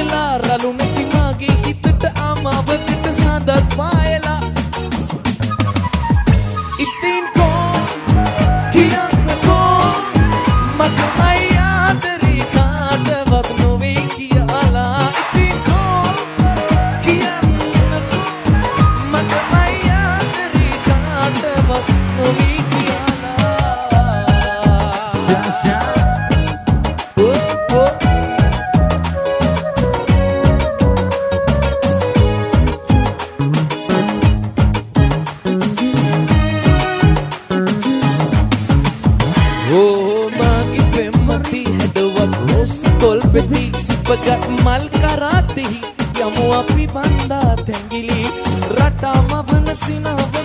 වෙලා රළු නැති මාගේ හිතට ආමාවකට සඳත් පායලා ඉතින් කෝ කියන්නකෝ මට අයියාදරේ කාටවත් නොවේ කියලා ඉතින් කෝ කියන්නකෝ මට අයියාදරේ කාටවත් නොවේ Pagat mal karate yamu api banda tengili rata mavana sinawa